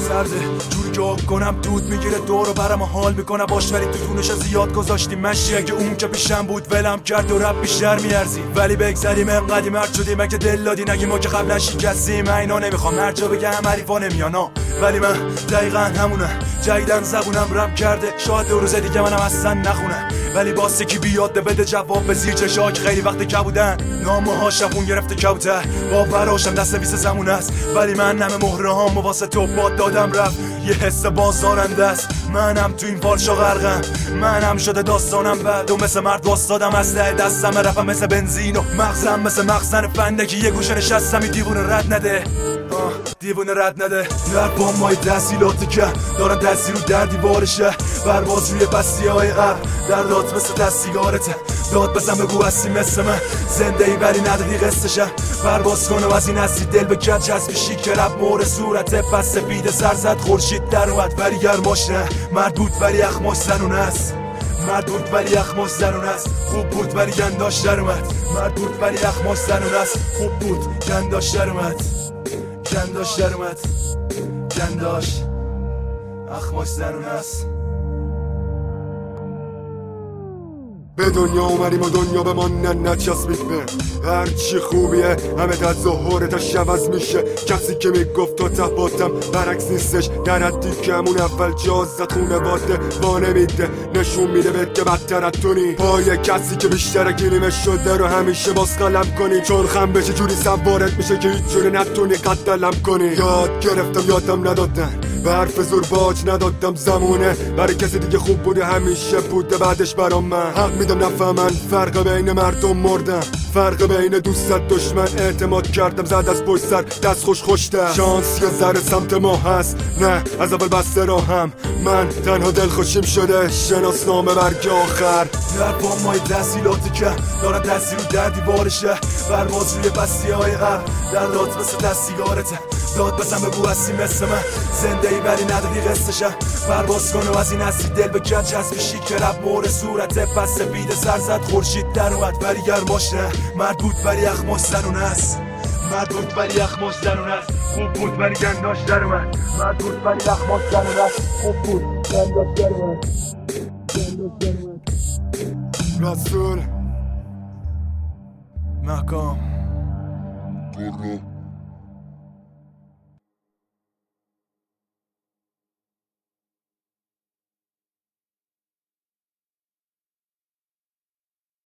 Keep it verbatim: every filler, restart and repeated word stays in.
سرده جوری که آب کنم دود میگیره دور و برم و حال میکنم باش، ولی تو دونش زیاد گذاشتیم مشی. اگه اون که پیشم بود ولم کرد و رب بیشتر میارزی، ولی بگذریم انقدی مرد شدیم اگه دل دادی نگی ما که قبلا شکستیم. اینا نمیخوام هر جا بگم حریفا نمیانا، ولی من دقیقا همونه. جدیدن زبونم رم کرده، شاید دو روز دیگه منم اصلا نخونه، ولی باسه کی بیاد بده جواب به زیر چشاک. خیلی وقت که بودن نامه ها شبون گرفته کبوتر، باوراشم دست ویس زمون است، ولی من نمه مهره ها واسه تو باد دادم رفت. یه حس بازارنده است، منم تو این فالشا غرقم، منم شده داستانم بعد و مثل مرد واسدادم اسلحه دستم، رفم مثل بنزین و مغزم مثل مخزن فندکی. یه گوشه نشستم این دیوونه رد نده، دیوونه رد نده. در بامای تحصیلاتی که دارن تاثیر رو در دیوار شهر، پرواز روی بستی های قبل در داد مثل دست سیگارته. داد بزن بگو هستی مثل من زنده ای ولی ندادی قصتشم. پرواز کنه و از این هستی دل به کج چسبی شیک رب مور صورته پس سپید سر زد خورشید در اومد ولی گرماش نه. مرد بود ولی اخماش زنونه است، مرد بود ولی اخماش زنونه است. خوب بود ولی گنداش در اومد، مرد بود ولی اخماش زنونه است. خوب بود گنداش در اومد، گنداش در اومد، گنداش اخماش زنونه است. به دنیا اومدیم و دنیا به ما نچسبید به هر چی خوبیه همه تا ظهور تا شوز میشه. کسی که میگفت تا تباتم برعکس نیستش، در حدی که همون اول جاز زد خونه باده با نمیده، نشون میده بهت که بدتر اتونی. پای کسی که بیشتر گیریمش شده رو همیشه باز قلم کنی، چون خم بشه جوری سوارت میشه که هیچ جوری نتونی قدلم کنی. یاد گرفتم یادم ندادن، به حرف زور باج ندادم زمونه، برای کسی دیگه خوب بوده همیشه بوده بعدش برام. من حق میدم نفهمن فرق بین مردم مردم، فرق بین دوستت دشمن. اعتماد کردم زد از پشت سر دست خوش خوشتم، شانس یه ذره سمت ما هست نه از اول بسته راهم. من تنها دل خوشیم شده شناسنامه برگ آخر. در بامای تحصیلاتی که دارن تاثیر رو در دیوار شهر، پرواز روی بستی های قبل در داد مثل دست سیگارته. داد بزن بگو هستی مثل من زنده ای ولی ندادی قصتشم. پرواز کنه و از این هستی دل به کج چسبی شیک رب مور صورته پس سپید سر زد خورشید در اومد ولی گرماش نه. مرد بود ولی اخماش زنونه است، مرد بود ولی اخماش زنونه است. خوب بود ولی گنداش در اومد، مرد بود ولی اخماش زنونه است. خوب بود گنداش در اومد، گنداش در اومد. رسول محکام برو